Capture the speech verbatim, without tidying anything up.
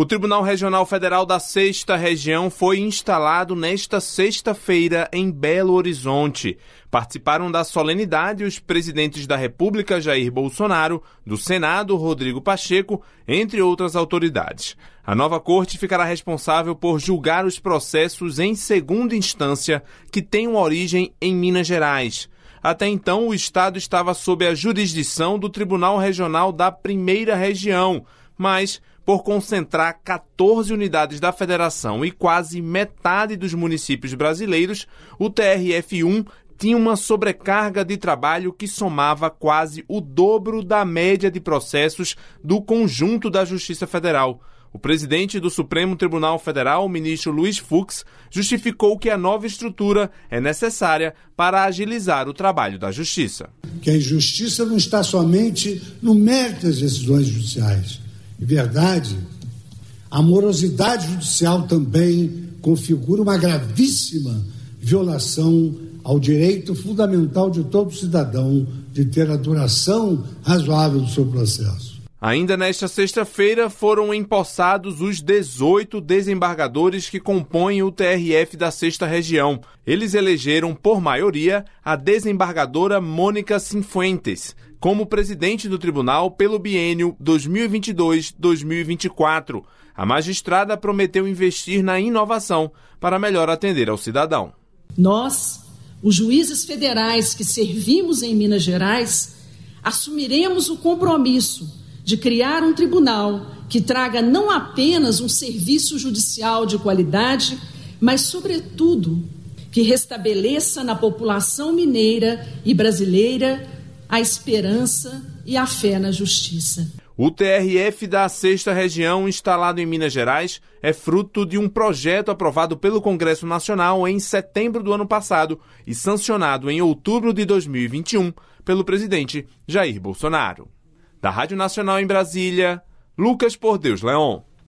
O Tribunal Regional Federal da Sexta Região foi instalado nesta sexta-feira em Belo Horizonte. Participaram da solenidade os presidentes da República, Jair Bolsonaro, do Senado, Rodrigo Pacheco, entre outras autoridades. A nova corte ficará responsável por julgar os processos em segunda instância que tenham origem em Minas Gerais. Até então, o Estado estava sob a jurisdição do Tribunal Regional da Primeira Região, mas, por concentrar quatorze unidades da federação e quase metade dos municípios brasileiros, o T R F um tinha uma sobrecarga de trabalho que somava quase o dobro da média de processos do conjunto da Justiça Federal. O presidente do Supremo Tribunal Federal, o ministro Luiz Fux, justificou que a nova estrutura é necessária para agilizar o trabalho da Justiça. Que a injustiça não está somente no mérito das decisões judiciais. Em verdade, a morosidade judicial também configura uma gravíssima violação ao direito fundamental de todo cidadão de ter a duração razoável do seu processo. Ainda nesta sexta-feira foram empossados os dezoito desembargadores que compõem o T R F da Sexta Região. Eles elegeram, por maioria, a desembargadora Mônica Cifuentes como presidente do tribunal pelo biênio dois mil e vinte e dois a dois mil e vinte e quatro. A magistrada prometeu investir na inovação para melhor atender ao cidadão. Nós, os juízes federais que servimos em Minas Gerais, assumiremos o compromisso de criar um tribunal que traga não apenas um serviço judicial de qualidade, mas, sobretudo, que restabeleça na população mineira e brasileira a esperança e a fé na justiça. O T R F da Sexta Região, instalado em Minas Gerais, é fruto de um projeto aprovado pelo Congresso Nacional em setembro do ano passado e sancionado em outubro de dois mil e vinte e um pelo presidente Jair Bolsonaro. Da Rádio Nacional em Brasília, Lucas Por Deus Leon.